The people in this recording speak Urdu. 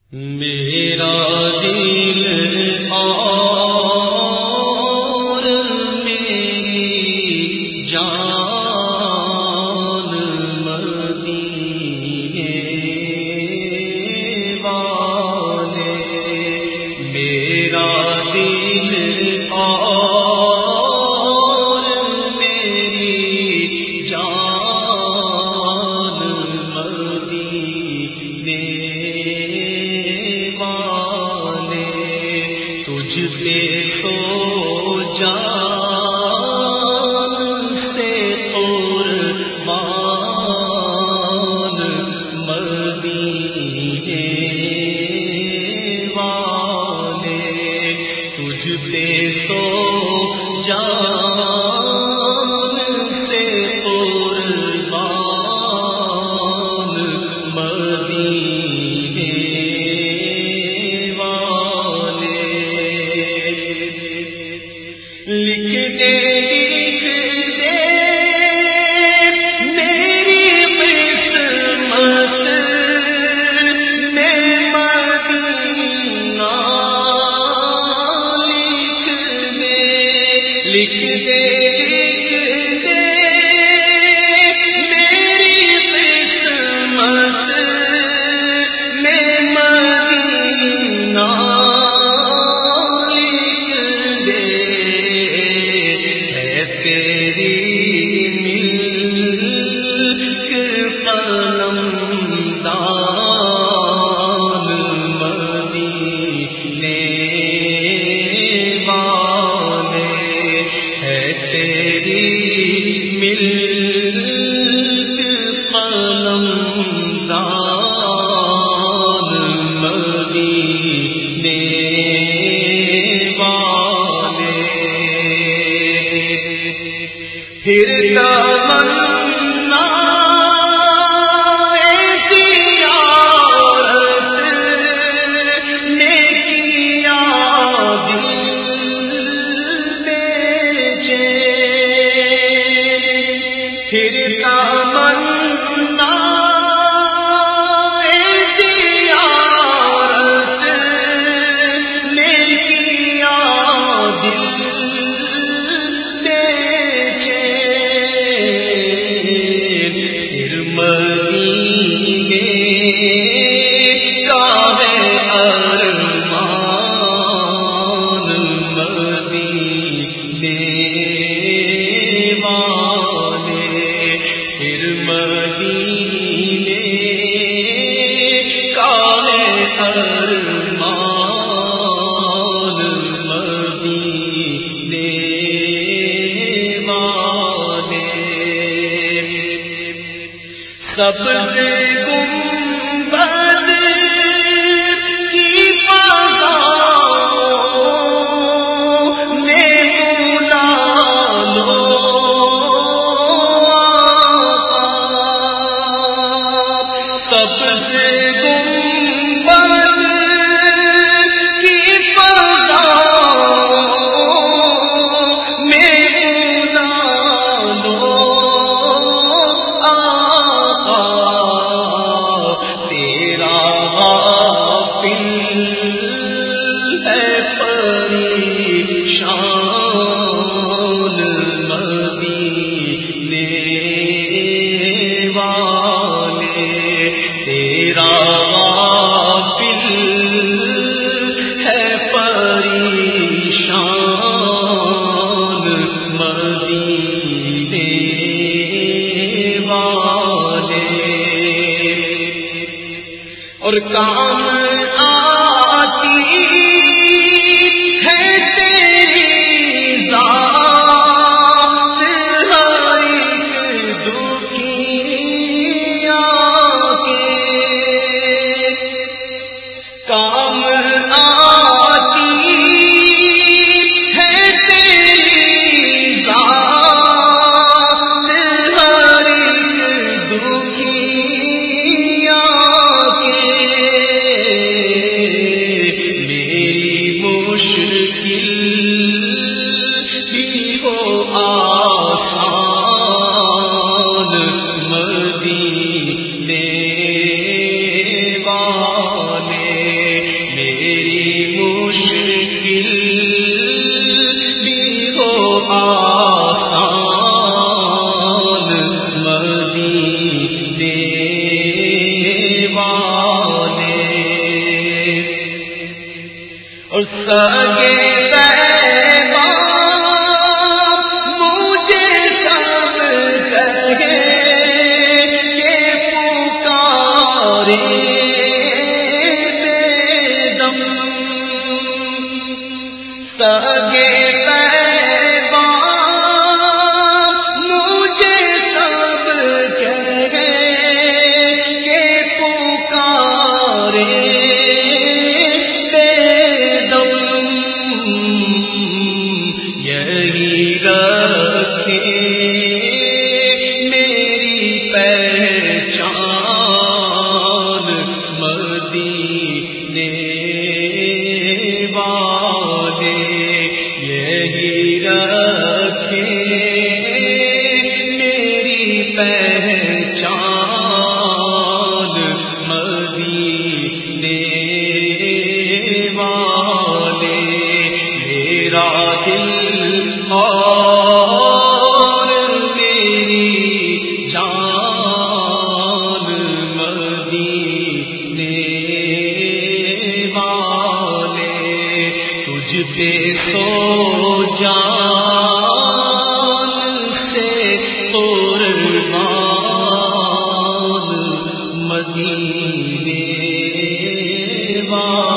میرا دل اور میری جان مدینے والے، میرا دل اور میری جان مدینے تجھ پہ تو جان سے قربان مدینے والے، تجھ پہ تو جان سے قربان مدینے لکھ دے میری قسمت میں مدینہ، لکھ دے میری قسمت میں مدینہ، پھر تمنا زیارت نے کیا دل بیچے، پھر تمنا زیارت نے کیا دل سبز گنبد کی فضاؤں میں بلا لو سبز گنبد کی فضاؤں میں بلا لو اور کام آتی ہے تیری ذات ہر ایک دکھیا کے، کام آتی ہے تیری ذات ہر ایک دکھیا کے، سگے مجھے سب کہے کہ پکارے بے دم، سگے سو جان سے قربان مدینے والے